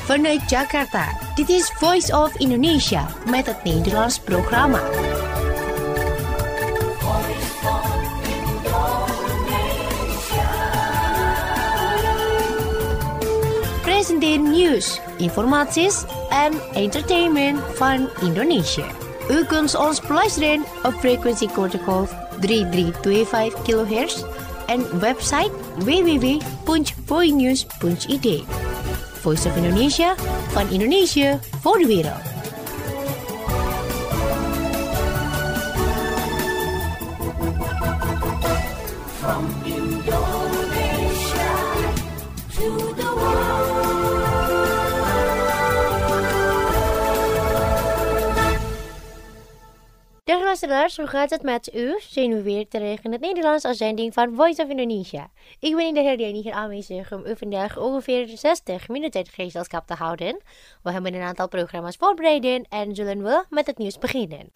Vanuit Jakarta, dit is Voice of Indonesia met het Nederlands programma. Presenteer nieuws, informaties en entertainment van Indonesië. U kunt ons beluisteren op frequentiegolf 3325 kHz en website www.voinews.id. Voice of Indonesia, van Indonesië voor de wereld. From Indonesia to the world. Dag luisteraars, hoe gaat het met u? Zijn we weer terug in het Nederlands uitzending van Voice of Indonesia. Ik ben in de heer hier aanwezig om u vandaag ongeveer 60 minuten gezelschap te houden. We hebben een aantal programma's voorbereid en zullen we met het nieuws beginnen.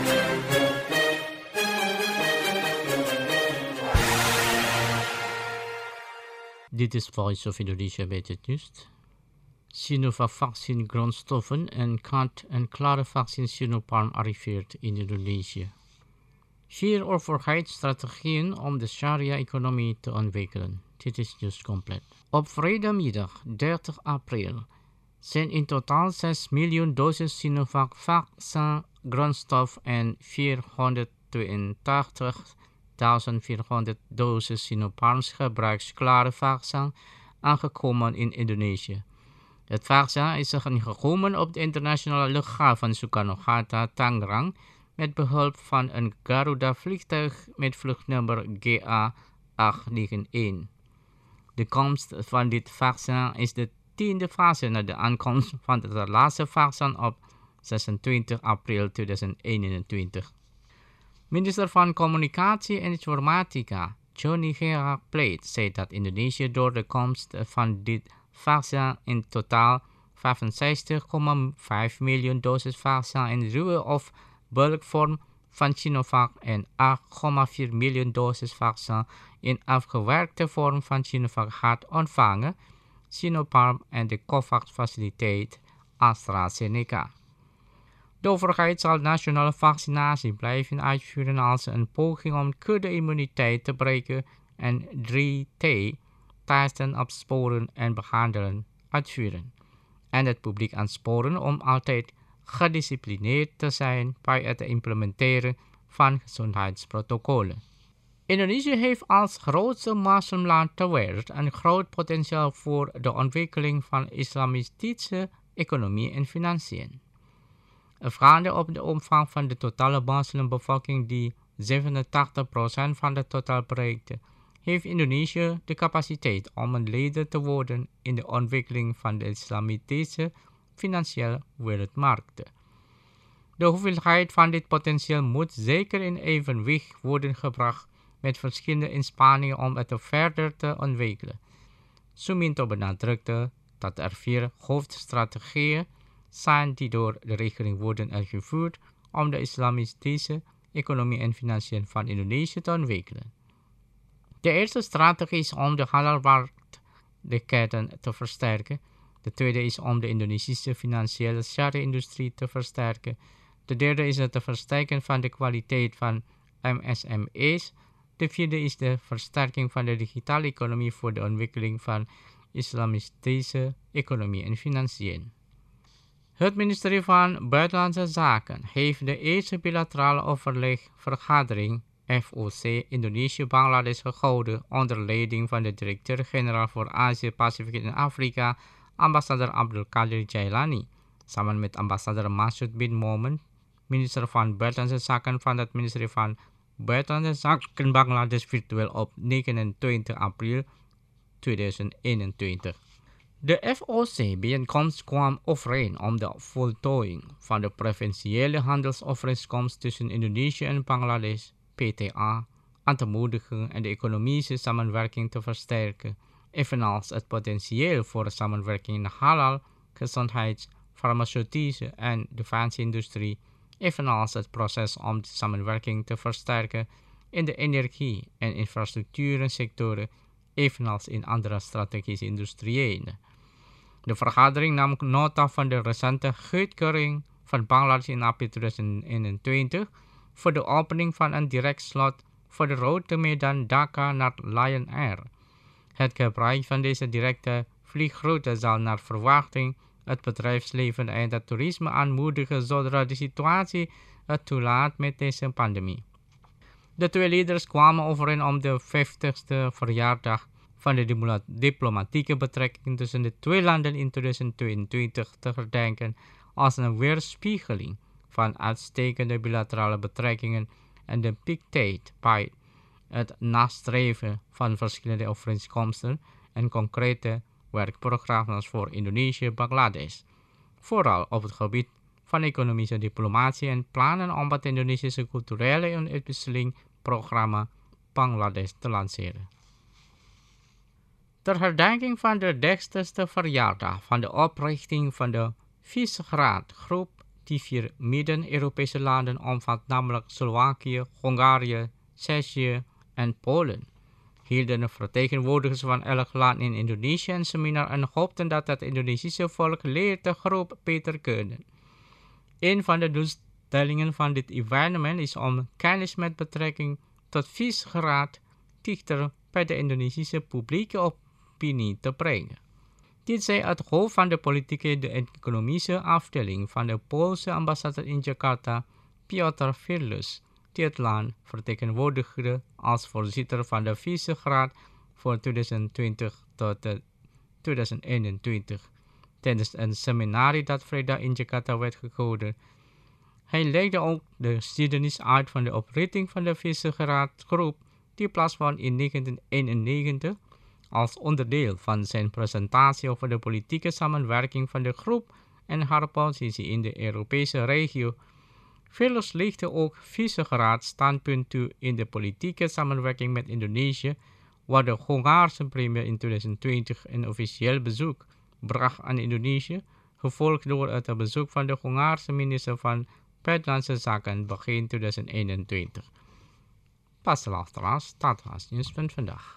Dit is Voice of Indonesia met het nieuws. Sinovac-vaccin grondstoffen en kant-en-klare vaccin Sinopharm arriveert in Indonesië. 4 overheidsstrategieën om de Sharia-economie te ontwikkelen. Dit is nieuws compleet. Op vrijdagmiddag 30 april zijn in totaal 6 miljoen doses Sinovac-vaccin grondstof en 482.400 doses Sinopharms gebruiksklare vaccin aangekomen in Indonesië. Het vaccin is gekomen op de internationale luchthaven Soekarno-Hatta, Tangerang, met behulp van een Garuda-vliegtuig met vluchtnummer GA891. De komst van dit vaccin is de 10e fase na de aankomst van het laatste vaccin op 26 april 2021. Minister van Communicatie en Informatica, Johnny Gerard Plate, zei dat Indonesië door de komst van dit vaccin in totaal 65,5 miljoen doses vaccin in ruwe of bulkvorm van Sinovac en 8,4 miljoen doses vaccin in afgewerkte vorm van Sinovac gaat ontvangen, Sinopharm en de COVAX-faciliteit AstraZeneca. De overheid zal nationale vaccinatie blijven uitvoeren als een poging om kudde-immuniteit te breken en 3T, testen, opsporen en behandelen, uitvoeren. En het publiek aansporen om altijd gedisciplineerd te zijn bij het implementeren van gezondheidsprotocollen. Indonesië heeft als grootste moslimland ter wereld een groot potentieel voor de ontwikkeling van islamitische economie en financiën. Afgaande op de omvang van de totale moslimbevolking die 87% van het totaal bereikte, heeft Indonesië de capaciteit om een leider te worden in de ontwikkeling van de islamitische financiële wereldmarkten. De hoeveelheid van dit potentieel moet zeker in evenwicht worden gebracht met verschillende inspanningen om het verder te ontwikkelen. Suminto benadrukte dat er 4 hoofdstrategieën zijn die door de regering worden uitgevoerd om de islamitische economie en financiën van Indonesië te ontwikkelen. De eerste strategie is om de halalwaardeketen te versterken. De tweede is om de Indonesische financiële sharia-industrie te versterken. De derde is het versterken van de kwaliteit van MSME's. De vierde is de versterking van de digitale economie voor de ontwikkeling van islamitische economie en financiën. Het ministerie van Buitenlandse Zaken heeft de eerste bilaterale overlegvergadering FOC Indonesië-Bangladesh gehouden onder leiding van de directeur-generaal voor Azië, Pacific en Afrika, ambassadeur Abdul Qadir Jailani, samen met ambassadeur Masud bin Momen, minister van Buitenlandse Zaken van het ministerie van Buitenlandse Zaken Bangladesh virtueel op 29 april 2021. De FOC-bijeenkomst kwam overeen om de voltooiing van de provinciale handelsovereenkomst tussen Indonesië en Bangladesh, PTA, aan te moedigen en de economische samenwerking te versterken, evenals het potentieel voor samenwerking in de halal, gezondheids-, farmaceutische en defensieindustrie, evenals het proces om de samenwerking te versterken in de energie- en infrastructuursectoren, evenals in andere strategische industrieën. De vergadering nam nota van de recente goedkeuring van Bangladesh in april 2021 voor de opening van een direct slot voor de route Medan Dhaka naar Lion Air. Het gebruik van deze directe vliegroute zal naar verwachting het bedrijfsleven en het toerisme aanmoedigen zodra de situatie het toelaat met deze pandemie. De twee leiders kwamen overeen om de 50ste verjaardag van de diplomatieke betrekkingen tussen de twee landen in 2022 te herdenken als een weerspiegeling van uitstekende bilaterale betrekkingen en de piektijd bij het nastreven van verschillende overeenkomsten en concrete werkprogramma's voor Indonesië-Bangladesh, vooral op het gebied van economische diplomatie en plannen om het Indonesische culturele uitwisselingprogramma Bangladesh te lanceren. Ter herdenking van de 30ste verjaardag van de oprichting van de Visegrad-groep, die 4 Midden-Europese landen omvat, namelijk Slovakië, Hongarije, Tsjechië en Polen, hielden de vertegenwoordigers van elk land in Indonesië een seminar en hoopten dat het Indonesische volk leert de groep beter kennen. Een van de doelstellingen van dit evenement is om kennis met betrekking tot Visegrad dichter bij de Indonesische publieke opinie te brengen. Dit zei het hoofd van de politieke en economische afdeling van de Poolse ambassade in Jakarta, Piotr Firlus, die het land vertegenwoordigde als voorzitter van de Visegrad voor 2020 tot 2021, tijdens een seminar dat vrijdag in Jakarta werd gehouden. Hij legde ook de geschiedenis uit van de oprichting van de Visegrad-groep, die plaatsvond in 1991, als onderdeel van zijn presentatie over de politieke samenwerking van de groep en haar positie in de Europese regio. Firlus lichtte ook Visegrad standpunt toe in de politieke samenwerking met Indonesië, waar de Hongaarse premier in 2020 een officieel bezoek bracht aan Indonesië, gevolgd door het bezoek van de Hongaarse minister van Buitenlandse Zaken begin 2021. Pas luisteraars, dat was het nieuws van vandaag.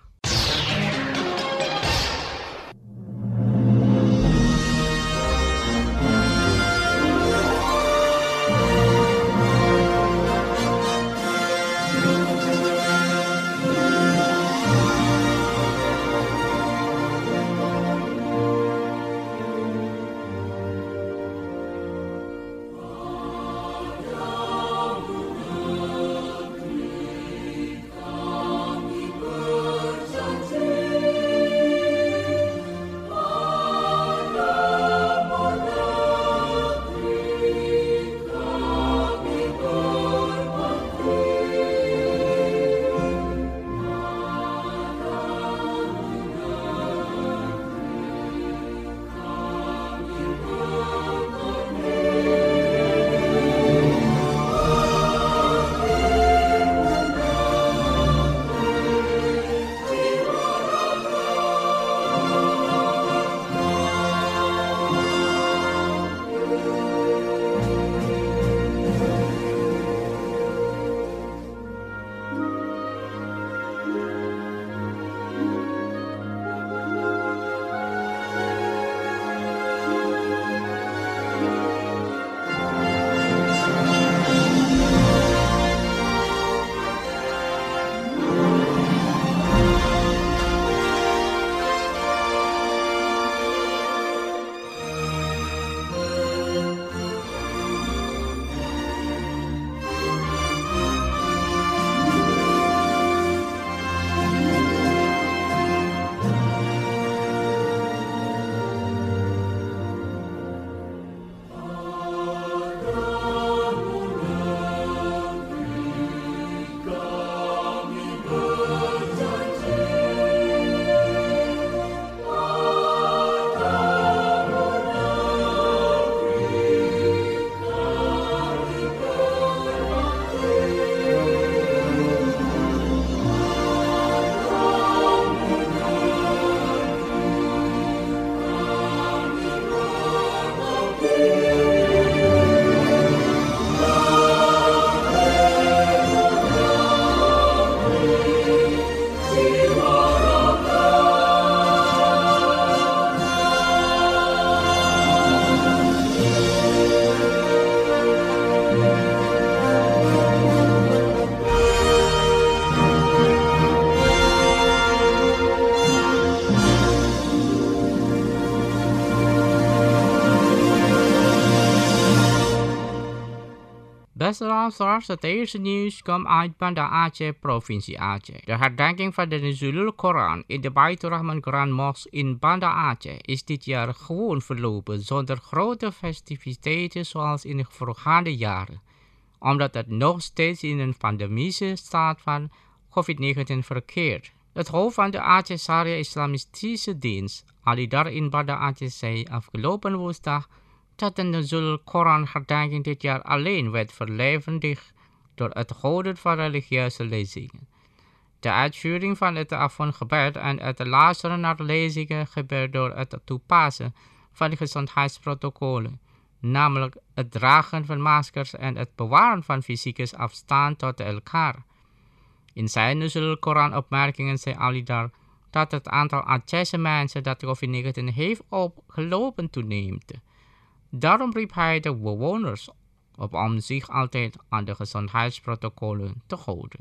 luisteraars, het eerste nieuws komt uit Banda Aceh, provincie Aceh. De herdenking van de Nuzulul Koran in de Baitur Rahman Quran Mosque in Banda Aceh is dit jaar gewoon verlopen zonder grote festiviteiten zoals in de voorgaande jaren, omdat het nog steeds in een pandemische staat van COVID-19 verkeert. Het hoofd van de Aceh Sharia Islamistische Dienst, Ali Dar in Banda Aceh, zei afgelopen woensdag dat de Nuzulul Koran herdenking dit jaar alleen werd verlevendigd door het houden van religieuze lezingen. De uitvoering van het avondgebed en het luisteren naar lezingen gebeurt door het toepassen van de gezondheidsprotocollen, namelijk het dragen van maskers en het bewaren van fysieke afstand tot elkaar. In zijn Nuzulul Koran opmerkingen zei Ali Dar dat het aantal Acehse mensen dat COVID-19 heeft opgelopen toeneemt. Daarom riep hij de bewoners op om zich altijd aan de gezondheidsprotocollen te houden.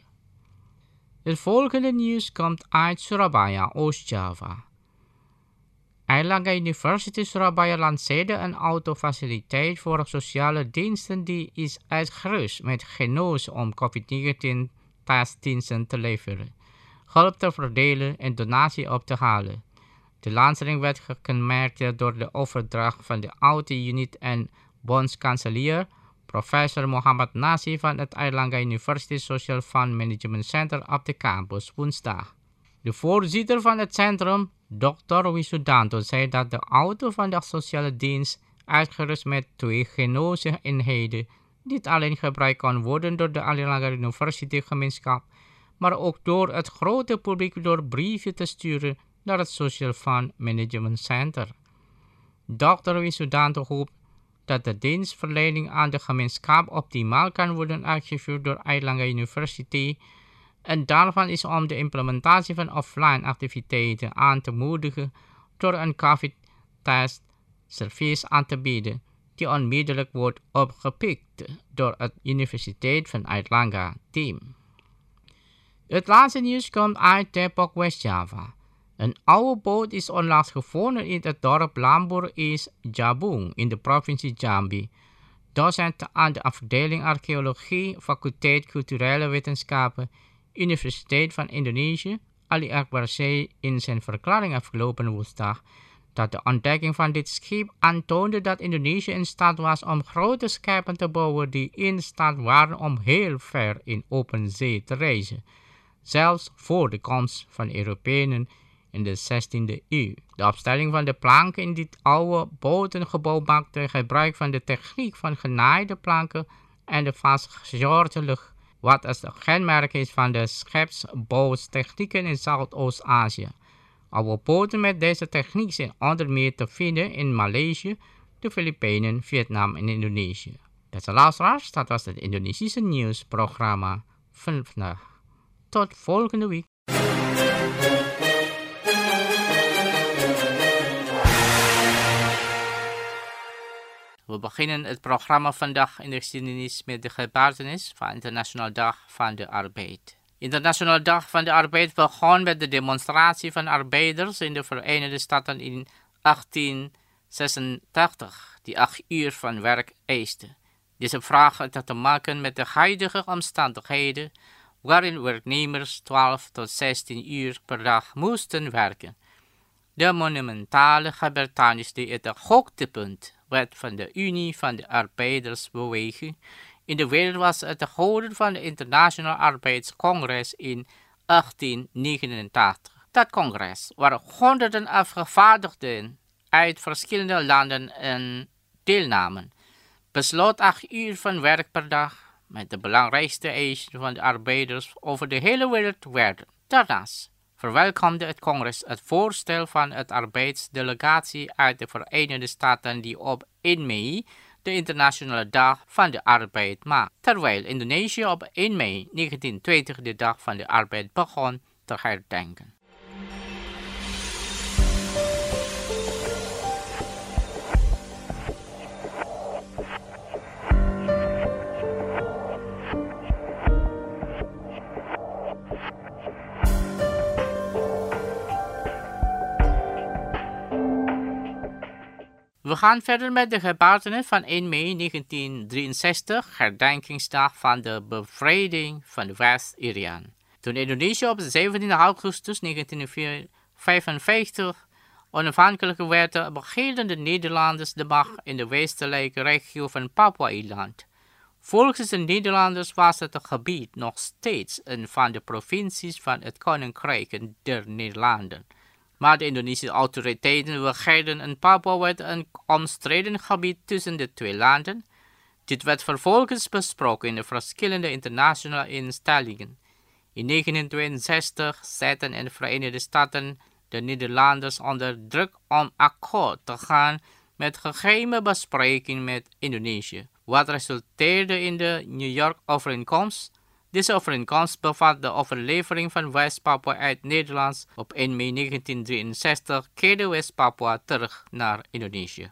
Het volgende nieuws komt uit Surabaya, Oost-Java. Airlangga University Surabaya lanceerde een autofaciliteit voor sociale diensten die is uitgerust met genoos om COVID-19 testdiensten te leveren, hulp te verdelen en donatie op te halen. De lancering werd gekenmerkt door de overdracht van de auto-unit en bondskanselier, professor Mohammad Nasi van het Airlangga University Social Fund Management Center op de campus woensdag. De voorzitter van het centrum, Dr. Wisudanto, zei dat de auto van de sociale dienst, uitgerust met 2 genoze eenheden, niet alleen gebruikt kan worden door de Airlangga University gemeenschap, maar ook door het grote publiek door brieven te sturen naar het Social Fund Management Center. Dr. Wisudanto hoopt dat de dienstverlening aan de gemeenschap optimaal kan worden uitgevoerd door Airlangga University en daarvan is om de implementatie van offline activiteiten aan te moedigen door een COVID-test-service aan te bieden die onmiddellijk wordt opgepikt door het Universiteit van Airlangga team. Het laatste nieuws komt uit Depok, West-Java. Een oude boot is onlangs gevonden in het dorp Lambur East Jabung in de provincie Jambi. Docent aan de afdeling Archeologie, faculteit Culturele Wetenschappen, Universiteit van Indonesië, Ali Akbar zei in zijn verklaring afgelopen woensdag dat de ontdekking van dit schip aantoonde dat Indonesië in staat was om grote schepen te bouwen die in staat waren om heel ver in open zee te reizen, zelfs voor de komst van Europeanen in de 16e eeuw. De opstelling van de planken in dit oude botengebouw maakte gebruik van de techniek van genaaide planken en de vastgezorgde lucht, wat als het kenmerk is van de scheepsbouwtechnieken in Zuidoost-Azië. Oude boten met deze techniek zijn onder meer te vinden in Maleisië, de Filipijnen, Vietnam en Indonesië. Beste luisteraars, dat was het Indonesische nieuwsprogramma van vandaag. Tot volgende week. We beginnen het programma vandaag in de geschiedenis met de gebeurtenis van de Internationale Dag van de Arbeid. Internationale Dag van de Arbeid begon met de demonstratie van arbeiders in de Verenigde Staten in 1886, die 8 uur van werk eiste. Deze vraag had te maken met de huidige omstandigheden, waarin werknemers 12 tot 16 uur per dag moesten werken. De monumentale gebeurtenis die het hoogtepunt werd van de Unie van de Arbeidersbeweging in de wereld was het houden van het Internationaal Arbeidscongres in 1889. Dat congres, waar honderden afgevaardigden uit verschillende landen en deelnamen, besloot 8 uur van werk per dag met de belangrijkste eisen van de arbeiders over de hele wereld werden. Daarnaast verwelkomde het congres het voorstel van het arbeidsdelegatie uit de Verenigde Staten die op 1 mei de Internationale Dag van de Arbeid maakt, terwijl Indonesië op 1 mei 1920 de Dag van de Arbeid begon te herdenken. We We gaan verder met de gebeurtenis van 1 mei 1963, herdenkingsdag van de bevrijding van West-Irian. Toen Indonesië op 17 augustus 1955 onafhankelijk werd, behielden de Nederlanders de macht in de westelijke regio van Papua-eiland. Volgens de Nederlanders was het gebied nog steeds een van de provincies van het Koninkrijk der Nederlanden. Maar de Indonesische autoriteiten begeerden en Papua werd een omstreden gebied tussen de twee landen. Dit werd vervolgens besproken in de verschillende internationale instellingen. In 1962 zetten de Verenigde Staten de Nederlanders onder druk om akkoord te gaan met geheime besprekingen met Indonesië, wat resulteerde in de New York Overeenkomst. Deze overeenkomst bevat de overlevering van West-Papua uit Nederlands. Op 1 mei 1963 keerde West-Papua terug naar Indonesië.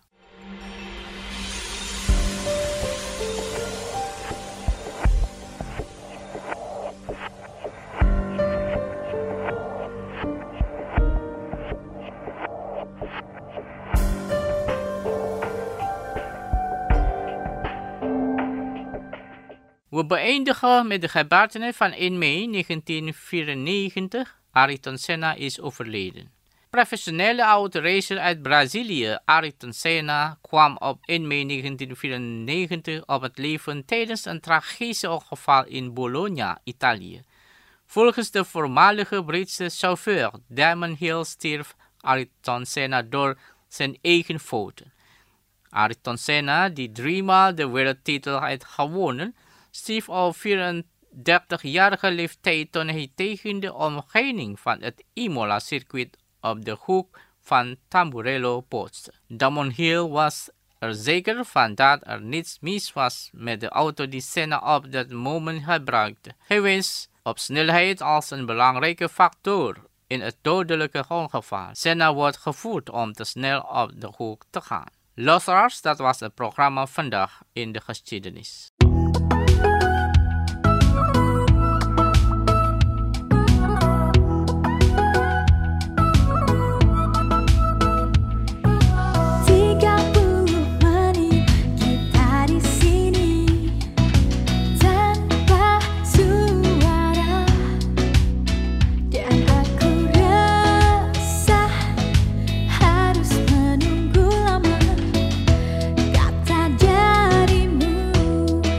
We beëindigen met de gebeurtenis van 1 mei 1994. Ayrton Senna is overleden. Professionele autoracer uit Brazilië, Ayrton Senna, kwam op 1 mei 1994 op het leven tijdens een tragisch ongeval in Bologna, Italië. Volgens de voormalige Britse chauffeur Damon Hill stierf Ayrton Senna door zijn eigen fouten. Ayrton Senna, die 3 maal de wereldtitel had gewonnen, stierf op 34-jarige leeftijd toen hij tegen de omheining van het Imola-circuit op de hoek van Tamburello botste. Damon Hill was er zeker van dat er niets mis was met de auto die Senna op dat moment gebruikte. Hij wees op snelheid als een belangrijke factor in het dodelijke ongeval. Senna wordt gevoerd om te snel op de hoek te gaan. Luisteraars, dat was het programma vandaag in de geschiedenis. Kata jarimu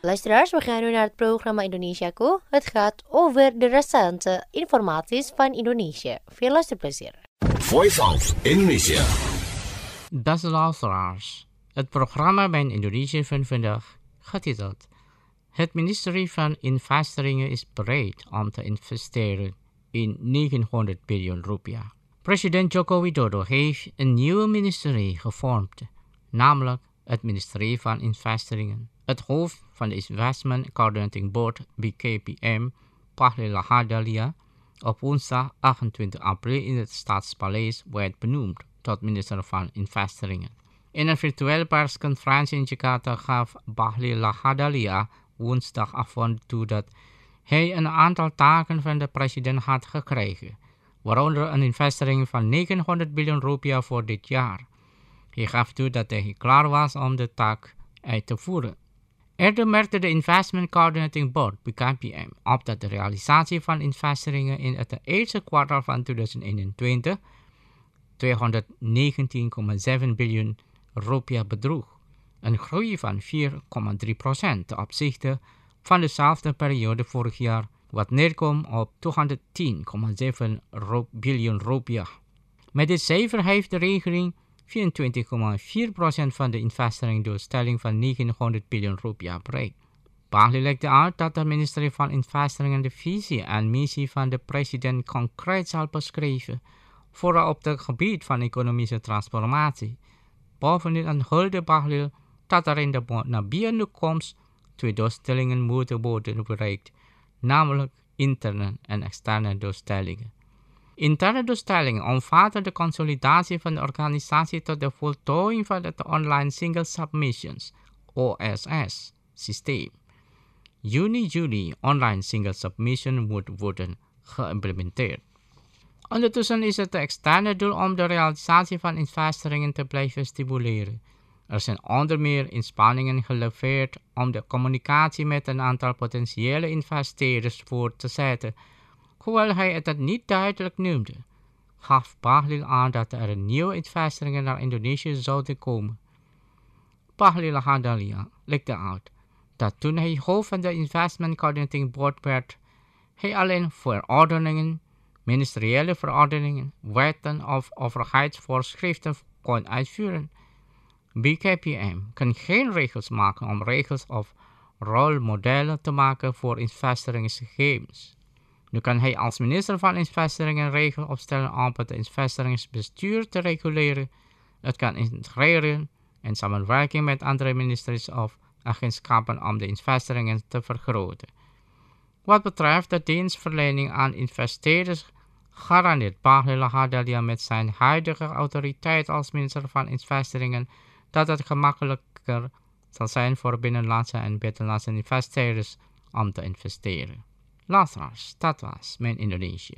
Luisteraars, we gaan nu naar het programma Indonesiaku. Het gaat over de recente informaties van Indonesië. Veel luisterplezier. Voice of Indonesia. Beste luisteraars, het programma bij Indonesië van vandaag getiteld: Het ministerie van Investeringen is bereid om te investeren in 900 biljoen rupiah. President Joko Widodo heeft een nieuw ministerie gevormd, namelijk het ministerie van Investeringen. Het hoofd van de Investment Coordinating Board BKPM, Bahlil Lahadalia, op woensdag 28 april in het Stadspaleis werd benoemd tot minister van Investeringen. In een virtuele persconferentie in Jakarta gaf Bahlil Lahadalia woensdagavond toe dat hij een aantal taken van de president had gekregen, waaronder een investering van 900 biljoen rupiah voor dit jaar. Hij gaf toe dat hij klaar was om de taak uit te voeren. Eerder merkte de Investment Coordinating Board, BKPM, op dat de realisatie van investeringen in het eerste kwartaal van 2021 219,7 biljoen rupiah bedroeg, een groei van 4,3% ten opzichte van dezelfde periode vorig jaar, wat neerkomt op 210,7 biljoen rupiah. Met dit cijfer heeft de regering 24,4% van de investeringsdoelstelling van 900 biljoen rupiah bereikt. Bahlil legde uit dat het ministerie van Investeringen de visie en missie van de president concreet zal beschrijven, vooral op het gebied van economische transformatie. Bovendien onthulde Bahlil dat er in de nabije toekomst 2 doelstellingen moeten worden bereikt, namelijk interne en externe doelstellingen. Interne doelstellingen omvatten de consolidatie van de organisatie tot de voltooiing van het Online Single Submissions (OSS) systeem. Juni Online Single Submission moet worden geïmplementeerd. Ondertussen is het externe doel om de realisatie van investeringen te blijven stimuleren. Er zijn onder meer inspanningen geleverd om de communicatie met een aantal potentiële investeerders voor te zetten. Hoewel hij het niet duidelijk noemde, gaf Bahlil aan dat er nieuwe investeringen naar Indonesië zouden komen. Bahlil Lahadalia legde uit dat toen hij hoofd van de Investment Coordinating Board werd, hij alleen verordeningen, ministeriële verordeningen, wetten of overheidsvoorschriften kon uitvoeren. BKPM kan geen regels maken om regels of rolmodellen te maken voor investeringsgegevens. Nu kan hij als minister van Investeringen regels opstellen om het investeringsbestuur te reguleren. Het kan integreren en samenwerking met andere ministeries of agentschappen om de investeringen te vergroten. Wat betreft de dienstverlening aan investeerders, garandeert Bahlil Lahadalia met zijn huidige autoriteit als minister van Investeringen dat het gemakkelijker zal zijn voor binnenlandse en buitenlandse investeerders om te investeren. Luisteraars, dat was mijn Indonesië.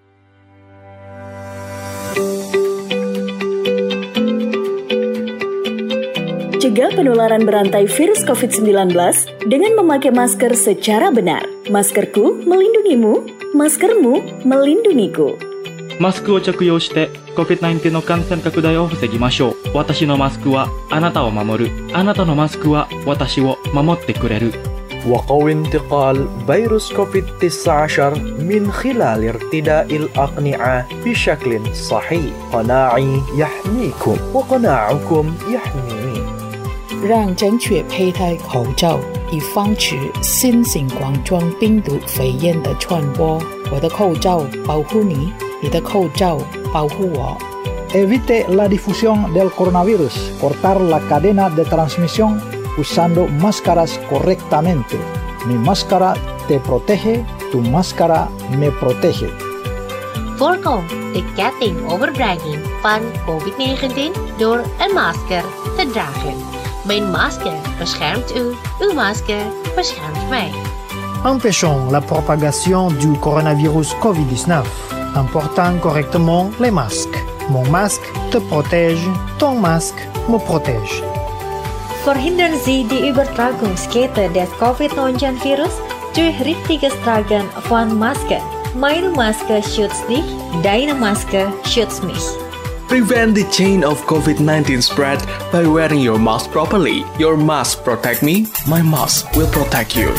Cegah penularan berantai virus COVID-19 dengan memakai masker secara benar. Maskerku melindungimu, maskermu melindungiku. マスクを着用して COVID-19 の感染拡大を防ぎましょう。私のマスクはあなたを守る。あなたのマスクは私を守ってくれる。 وقو انتقال فيروس كوفيد-19 من خلال ارتداء الأقنعة بشكل صحيح. قناعي يحميكم وقناعكم يحميني. 让正确佩戴口罩，以防止新型冠状病毒肺炎的传播。我的口罩保护你，你的口罩保护我。 Evite la difusión del coronavirus. Cortar la cadena de transmisión usando máscaras correctamente. Mi máscara te protege, tu máscara me protege. Voorkom de kettingoverbrenging van COVID-19 door een masker te dragen. Mijn masker beschermt u, uw masker beschermt mij. Empêchons la propagation du coronavirus COVID-19 en portant correctement les masques. Mon masque te protège, ton masque me protège. Verhindern Sie die Übertragungskette des Covid-19-Virus durch richtiges Tragen von Masken. Meine Maske schützt dich, deine Maske schützt mich. Prevent the chain of COVID-19 spread by wearing your mask properly. Your mask protect me, my mask will protect you.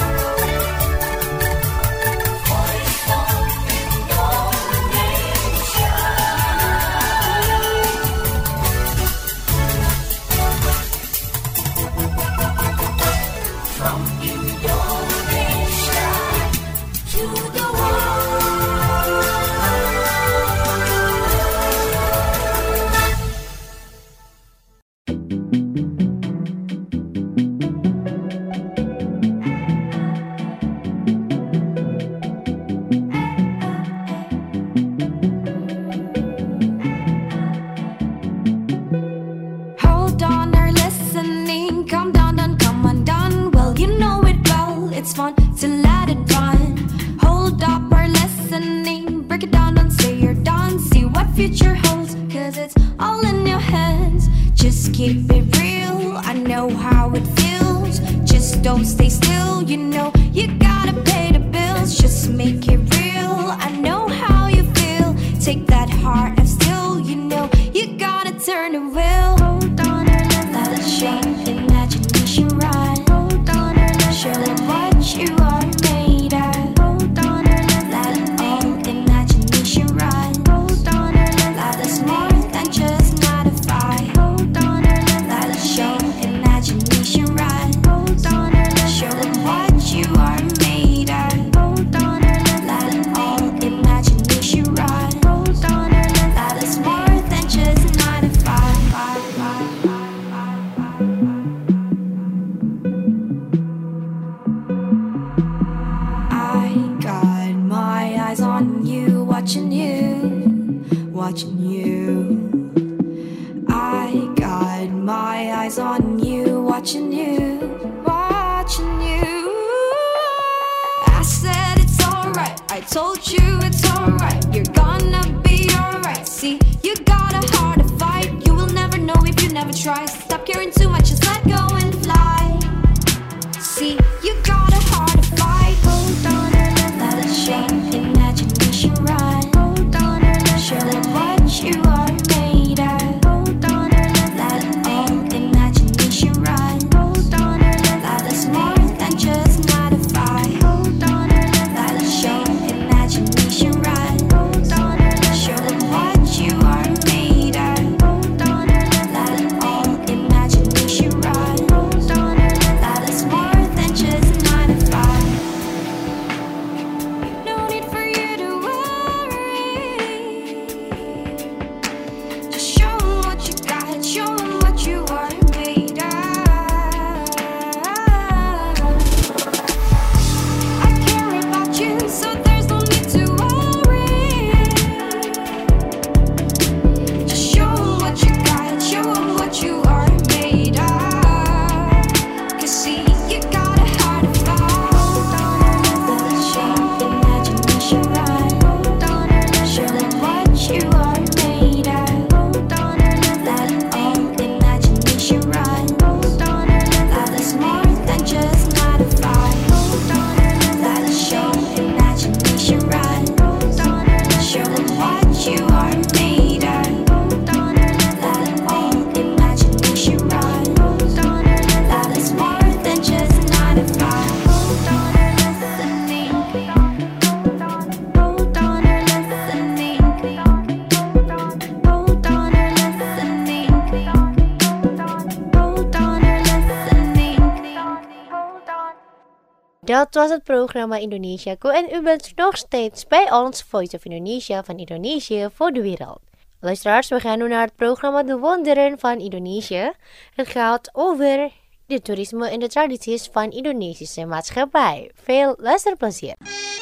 Dat was het programma Indonesia Go en u bent nog steeds bij ons Voice of Indonesia van Indonesië voor de wereld. Luisteraars, we gaan nu naar het programma De Wonderen van Indonesië. Het gaat over de toerisme en de tradities van Indonesische maatschappij. Veel luisterplezier.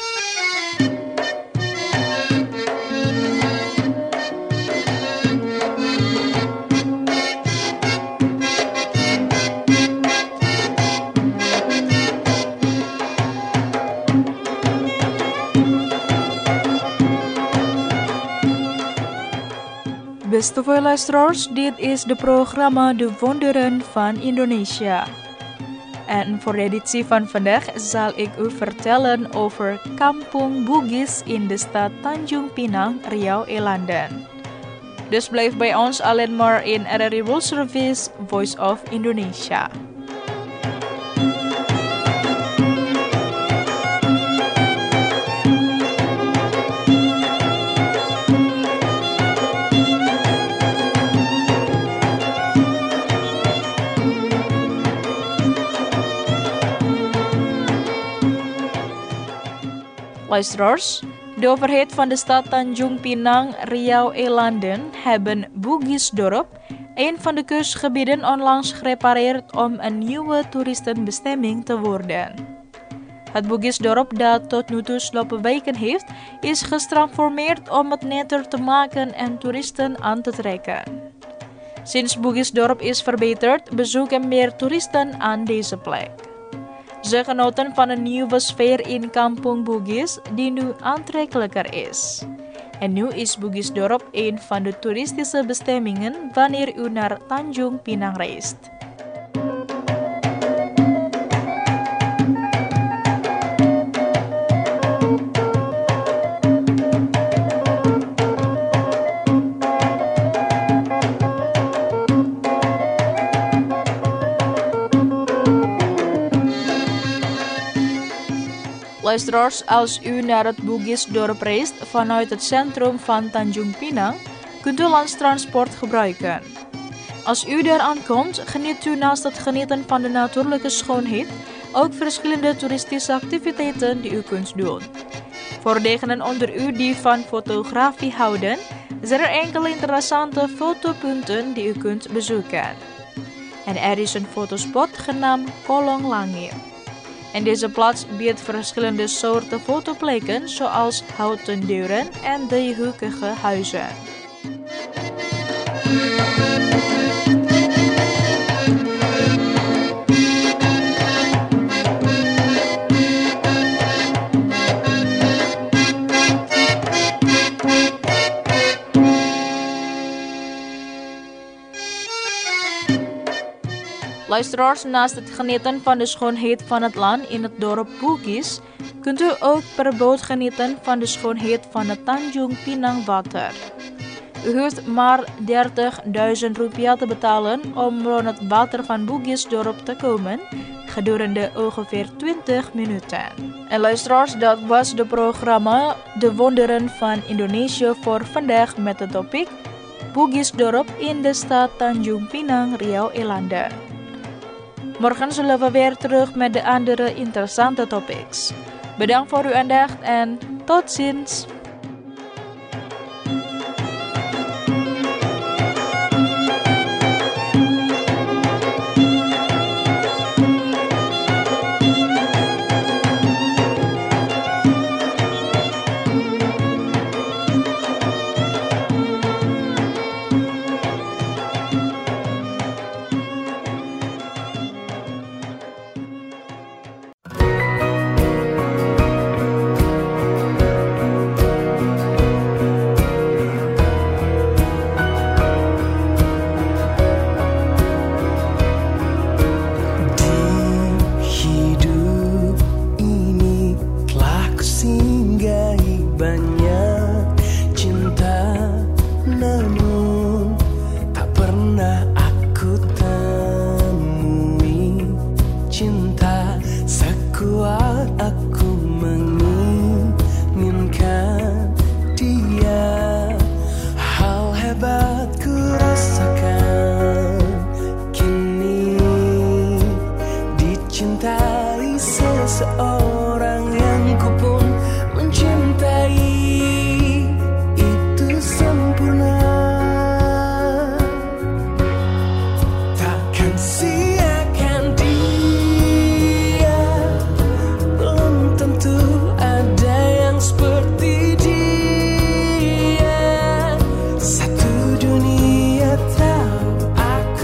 Beste luisteraars, dit is de programma De Wonderen van Indonesia. En voor de editie van vandaag zal ik u vertellen over Kampung Bugis in de stad Tanjung Pinang, Riau, Elandan. Dus blijf bij ons alleen maar in RRI World Service, Voice of Indonesia. Luisteraars, de overheid van de stad Tanjung Pinang, Riau Eilanden hebben Bugis-dorp, een van de kustgebieden, onlangs gerepareerd om een nieuwe toeristenbestemming te worden. Het Bugis-dorp, dat tot nu toe sloopwijken heeft, is getransformeerd om het netter te maken en toeristen aan te trekken. Sinds Bugis-dorp is verbeterd, bezoeken meer toeristen aan deze plek. Ze genoten van een nieuwe sfeer in Kampung Bugis die nu aantrekkelijker is. En nu is Bugis-dorp een van de toeristische bestemmingen wanneer u naar Tanjung Pinang reist. Luisteraars, als u naar het Bugis-dorp reist vanuit het centrum van Tanjung Pinang, kunt u landstransport gebruiken. Als u daar aankomt, geniet u naast het genieten van de natuurlijke schoonheid ook verschillende toeristische activiteiten die u kunt doen. Voor degenen onder u die van fotografie houden, zijn er enkele interessante fotopunten die u kunt bezoeken. En er is een fotospot genaamd Kolong Langit. En deze plaats biedt verschillende soorten fotoplekken zoals houten deuren en driehoekige huizen. Luisteraars, naast het genieten van de schoonheid van het land in het dorp Bugis, kunt u ook per boot genieten van de schoonheid van het Tanjung Pinang water. U hoeft maar Rp30.000 te betalen om rond het water van Bugis-dorp te komen, gedurende ongeveer 20 minuten. En luisteraars, dat was het programma De Wonderen van Indonesië voor vandaag met het topic Bugis-dorp in de stad Tanjung Pinang, Riau Eilanden. Morgen zullen we weer terug met de andere interessante topics. Bedankt voor uw aandacht en tot ziens!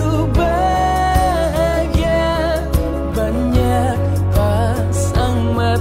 Banyak pasang mata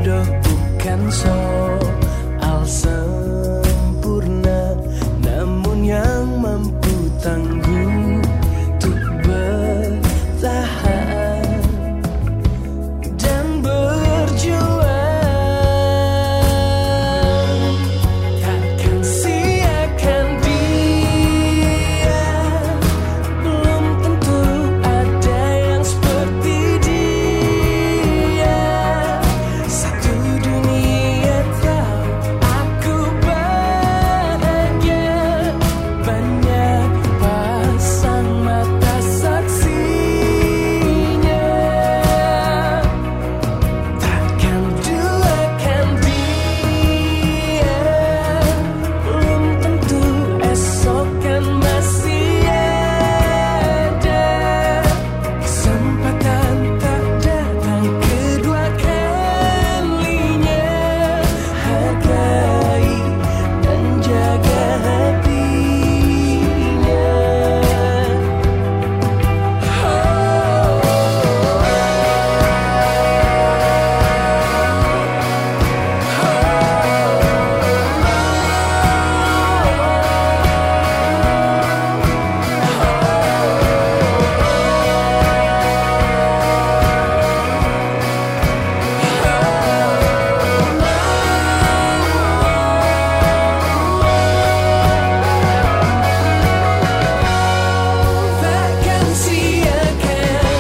jodoh bukan soal sempurna, namun yang mampu tangguh untuk bertahan dan berjuang. Takkan siakan dia, belum tentu ada yang seperti dia. Satu dunia tahu aku bahagia, banyak pasang mata saksinya. Takkan duakan dia, belum tentu esok kan masih ada. Kesempatan tak datang kedua kalinya. Hargai dan jaga hatinya. Takkan siakan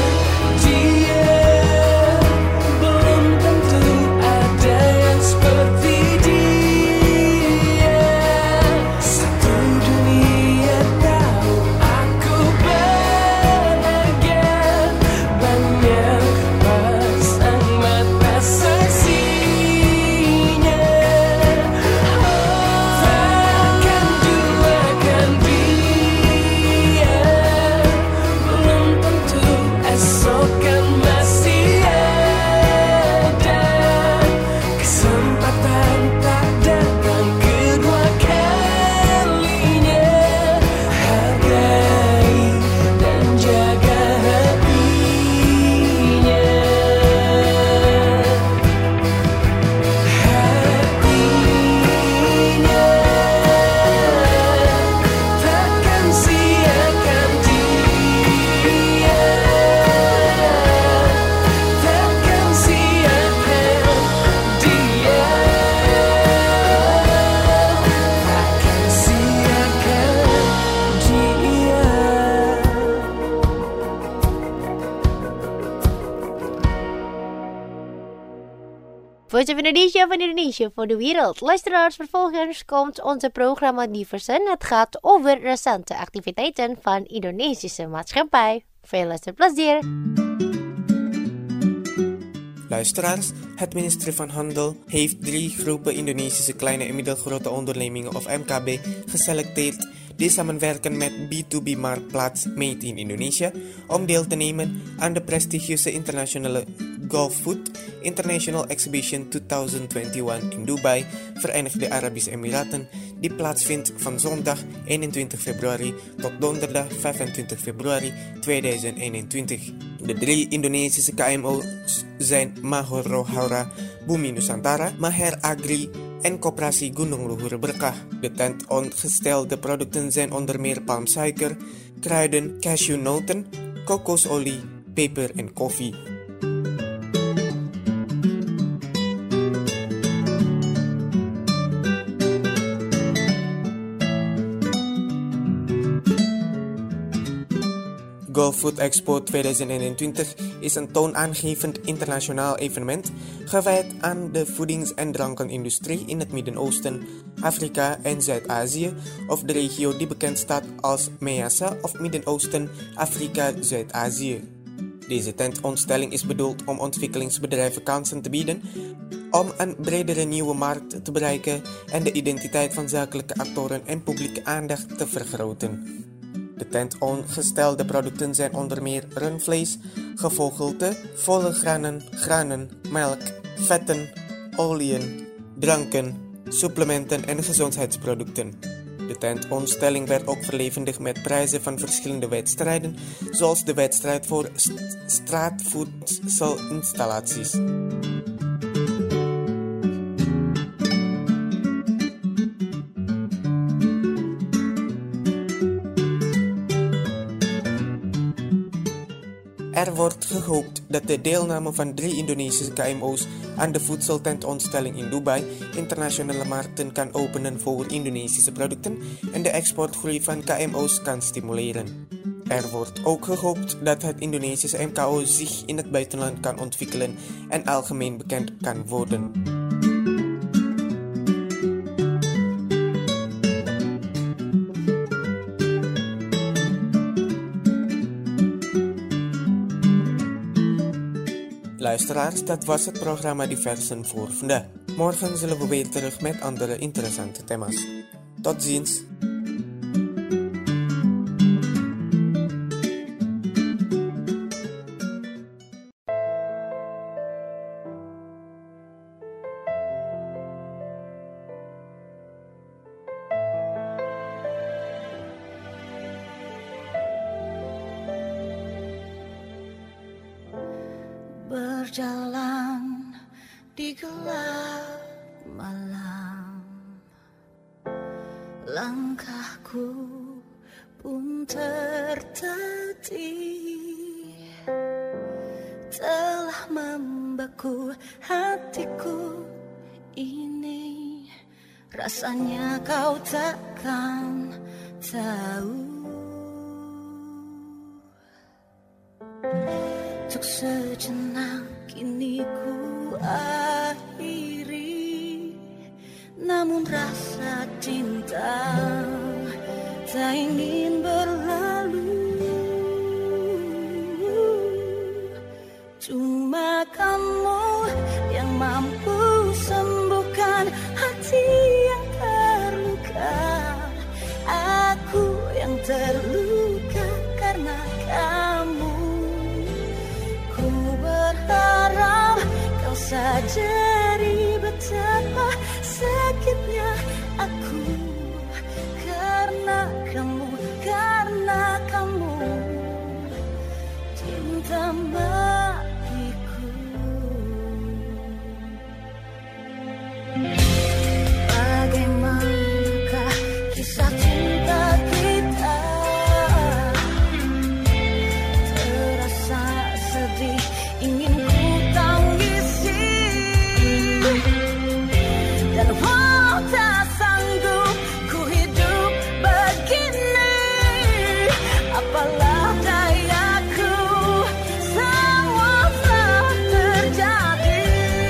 dia, belum tentu ada yang seperti dia. Satu dunia tahu aku bahagia, banyak pasang mata saksinya. Takkan duakan dia, belum tentu esok kan masih ada. Kesempatan tak datang kedua kalinya. Hargai dan jaga hatinya. Takkan siakan dia, takkan siakan dia, takkan siakan dia. Voice of Indonesia van Indonesia voor de wereld. Luisteraars, vervolgens komt onze programma Diversen. Het gaat over recente activiteiten van Indonesische maatschappij. Veel luisterplezier. Luisteraars, het ministerie van Handel heeft 3 groepen Indonesische kleine en middelgrote ondernemingen of MKB geselecteerd die samenwerken met B2B marktplaats Made in Indonesia om deel te nemen aan de prestigieuze internationale GoFood International Exhibition 2021 in Dubai, Verenigde Arabische Emiraten, die plaatsvindt van zondag 21 februari tot donderdag 25 februari 2021. De 3 Indonesische KMO's zijn Mahor Rohaura, Bumi Nusantara, Maher Agri en Koperasi Gunung Luhur Berkah. De tentoongestelde producten zijn onder meer palmsuiker, kruiden, cashewnoten, kokosolie, peper en koffie. GoFood Expo 2021 is een toonaangevend internationaal evenement gewijd aan de voedings- en drankenindustrie in het Midden-Oosten, Afrika en Zuid-Azië, of de regio die bekend staat als MEASA of Midden-Oosten, Afrika, Zuid-Azië. Deze tentoonstelling is bedoeld om ontwikkelingsbedrijven kansen te bieden om een bredere nieuwe markt te bereiken en de identiteit van zakelijke actoren en publieke aandacht te vergroten. De tentoongestelde producten zijn onder meer rundvlees, gevogelte, volle granen, melk, vetten, oliën, dranken, supplementen en gezondheidsproducten. De tentoonstelling werd ook verlevendigd met prijzen van verschillende wedstrijden, zoals de wedstrijd voor straatvoedselinstallaties. Er wordt gehoopt dat de deelname van 3 Indonesische KMO's aan de voedseltentoonstelling in Dubai internationale markten kan openen voor Indonesische producten en de exportgroei van KMO's kan stimuleren. Er wordt ook gehoopt dat het Indonesische MKO zich in het buitenland kan ontwikkelen en algemeen bekend kan worden. Luisteraars, dat was het programma Diversen voor vandaag. Morgen zullen we weer terug met andere interessante thema's. Tot ziens! Berjalan di gelap malam, langkahku pun tertatih, telah membeku hatiku ini, rasanya kau takkan tahu. Untuk sejenak kini ku akhiri, namun rasa cinta tak ingin berlalu. Cuma kamu yang mampu sembuhkan hati yang terluka. Aku yang terluka karena kamu. Berharap kau sadari betapa sakitnya aku karena kamu cinta matiku. Bagaimanakah kisah cinta kita? Terasa sedih, ingin ku tangisi, dan walau tak sanggup ku hidup begini, apalah dayaku, semua telah terjadi.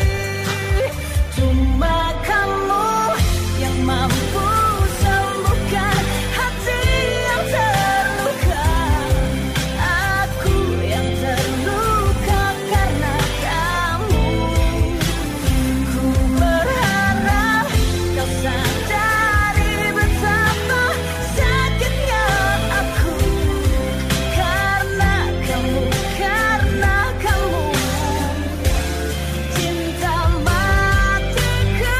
Cuma kamu yang mampu sembuhkan hati yang terluka. Aku yang terluka karena kamu. Ku berharap kau sadari betapa sakitnya aku karena kamu cinta matiku.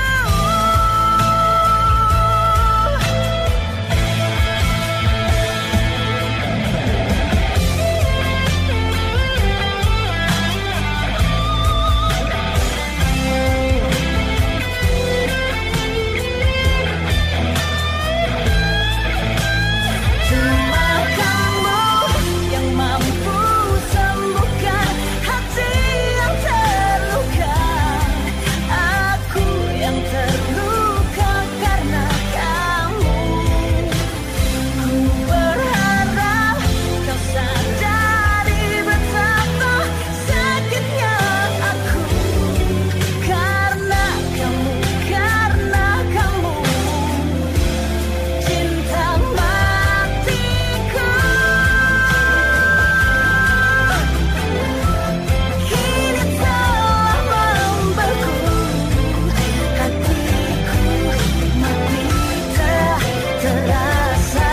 Cuma kamu yang mampu sembuhkan hati yang terluka. Aku yang terluka karena kamu. Ku berharap kau sadari betapa sakitnya aku karena kamu cinta matiku. Kini telah membeku hatiku, mati tak terasa.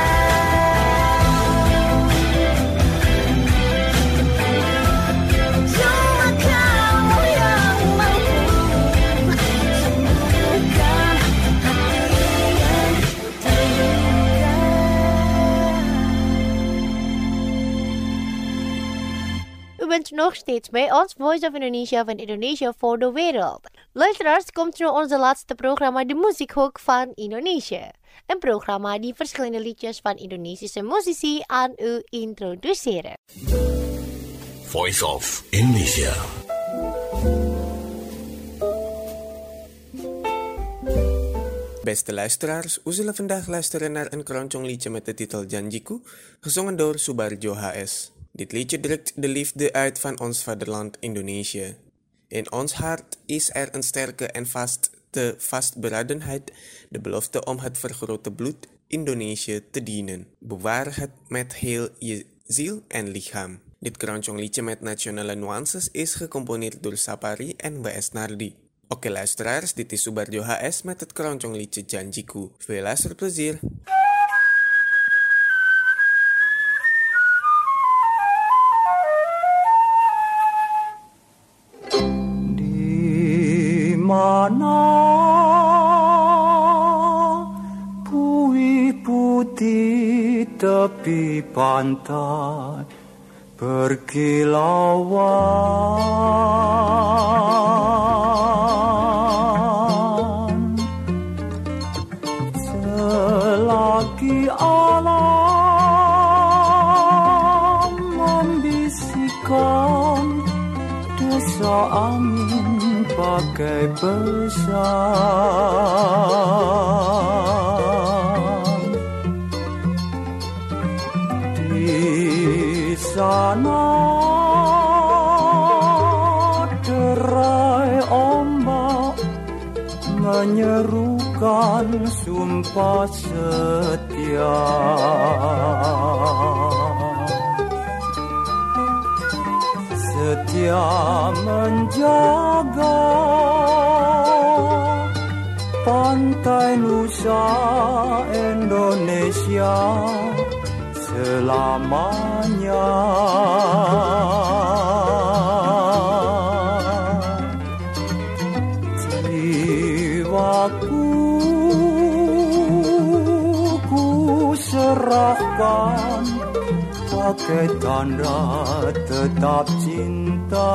Cuma kamu yang mampu sembuhkan hati yang terluka. U bent nog steeds bij ons Voice of Indonesia van Indonesia voor de wereld. Luisteraars, komt nu onze laatste programma De Muziekhoek van Indonesië. Een programma die verschillende liedjes van Indonesische muzici aan u introduceren. Voice of Indonesia. Beste luisteraars, we zullen vandaag luisteren naar een keroncong-liedje met de titel Janjiku, gezongen door Subarjo HS. Dit liedje drukt de liefde uit van ons vaderland Indonesië. In ons hart is er een sterke en vaste vastberadenheid, de belofte om het vergrote bloed Indonesië te dienen. Bewaar het met heel je ziel en lichaam. Dit keroncong-liedje met nationale nuances is gecomponeerd door Sapari en W.S. Nardi. Oke luisteraars, dit is Subarjo HS met het keroncong-liedje Janjiku. Veel luisterplezier! Di mana buih putih tepi pantai berkilauan, selagi alam membisikkan desa angin pakai pesan. Di sana derai ombak menyerukan sumpah setia. Setia menjaga pantai Nusa Indonesia selamanya. Jiwaku ku serahkan pakai tanda tetap cinta.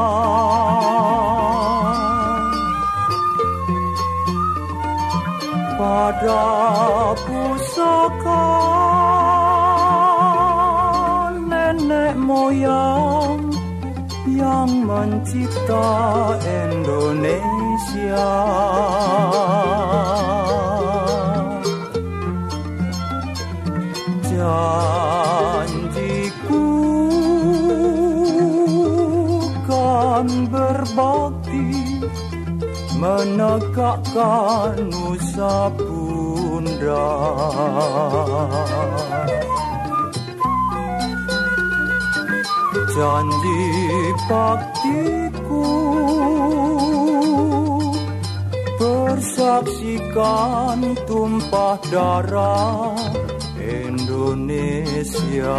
Pada pusaka nenek moyang yang mencipta Indonesia. Janjiku kan berbakti menegakkan Nusa Bunda. Janji baktiku bersaksikan tumpah darah Indonesia.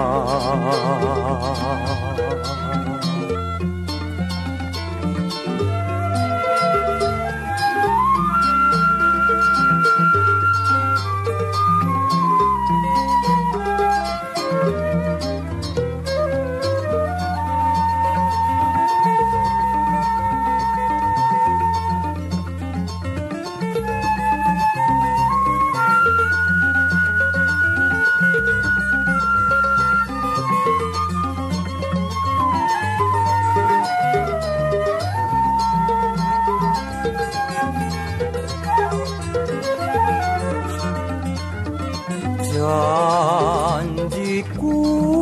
Janjiku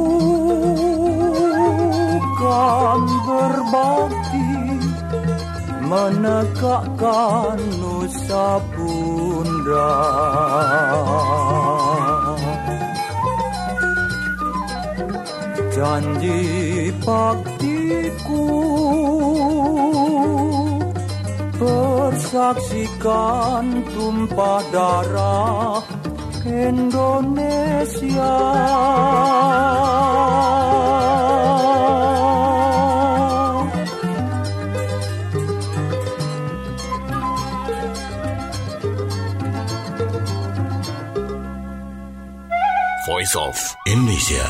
kan berbakti menegakkan Nusa Bunda. Janji baktiku bersaksikan tumpah darah Indonesia. Voice of Indonesia.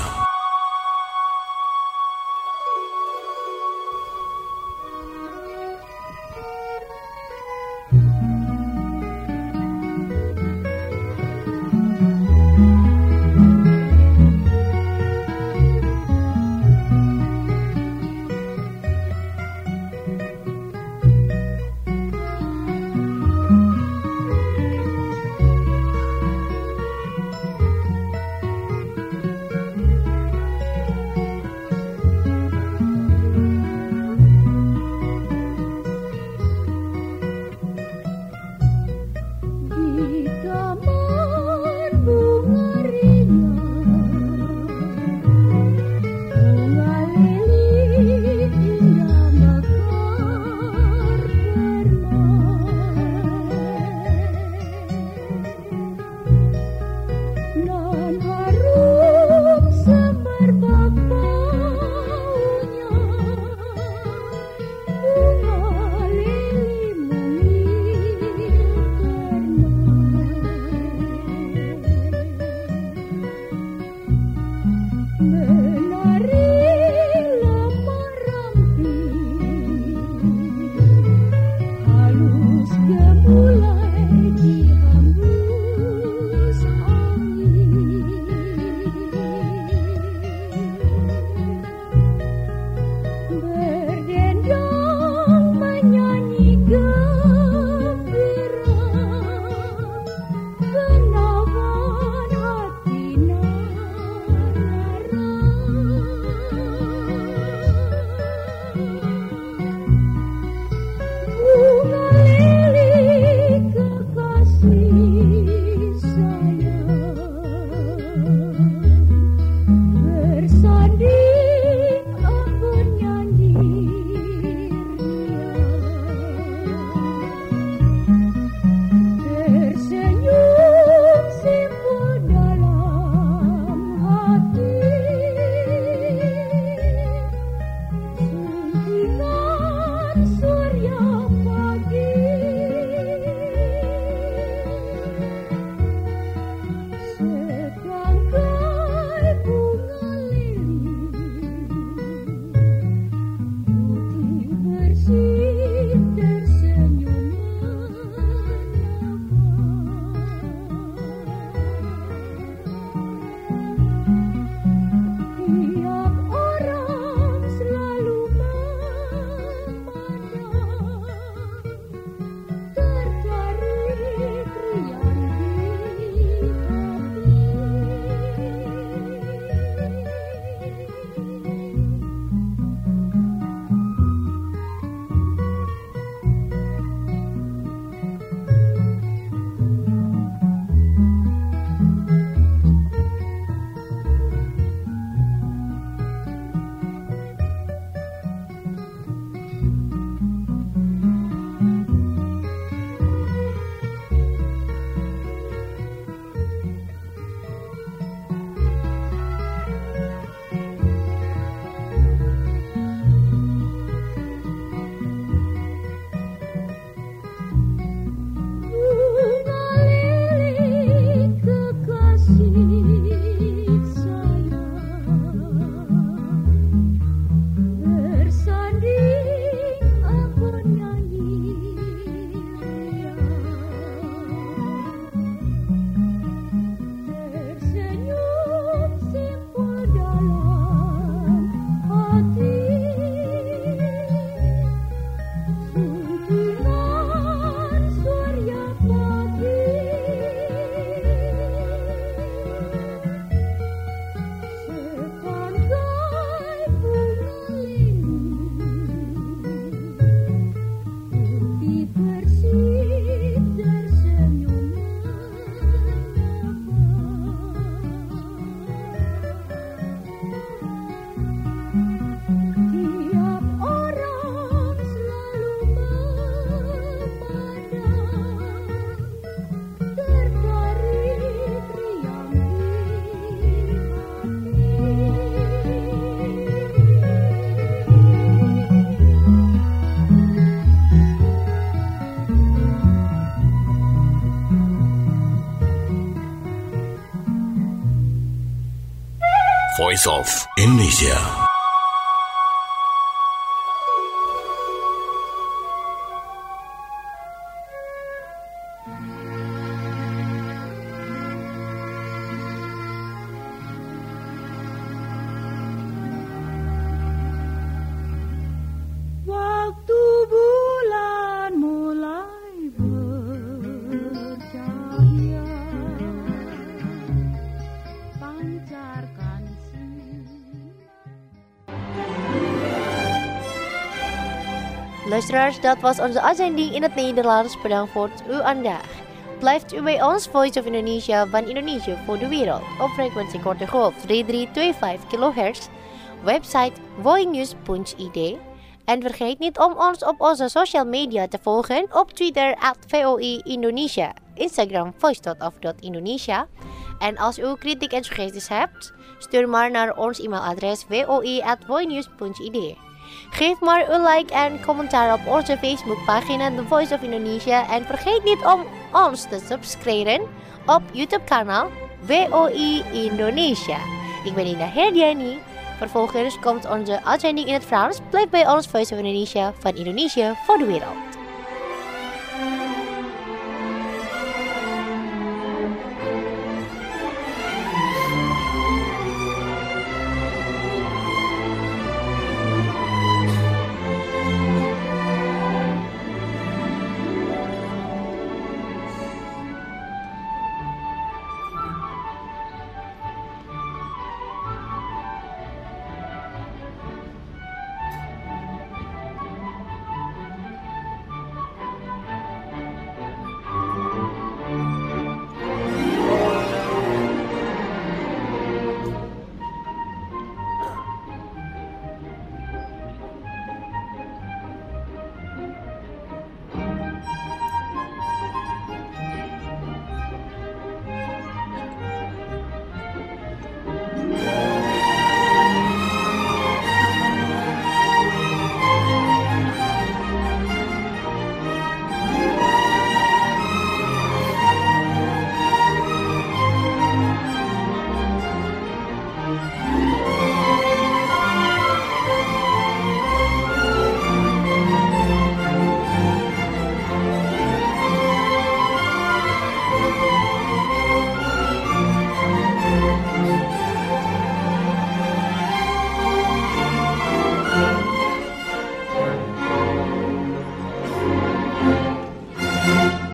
Voice of Indonesia. Waktu bulan mulai bercahaya, pancarkan Luisteraars, dat was onze uitzending in het Nederlands. Bedankt voor uw aandacht. Blijft u bij ons, Voice of Indonesia van Indonesië voor de wereld. Op frequentie korte golf 3325 kHz. Website voinews.id. En vergeet niet om ons op onze social media te volgen. Op Twitter @VOI Indonesia. Instagram voice.of.indonesia. En als u kritiek en suggesties hebt, stuur maar naar ons e-mailadres voi@voinews.id. Geef maar een like en commentaar op onze Facebookpagina The Voice of Indonesia. En vergeet niet om ons te subscriben op YouTube-kanaal VOI Indonesia. Ik ben Ina Herdiani. Vervolgens komt onze uitzending in het Frans. Blijf bij ons Voice of Indonesia van Indonesië voor de wereld.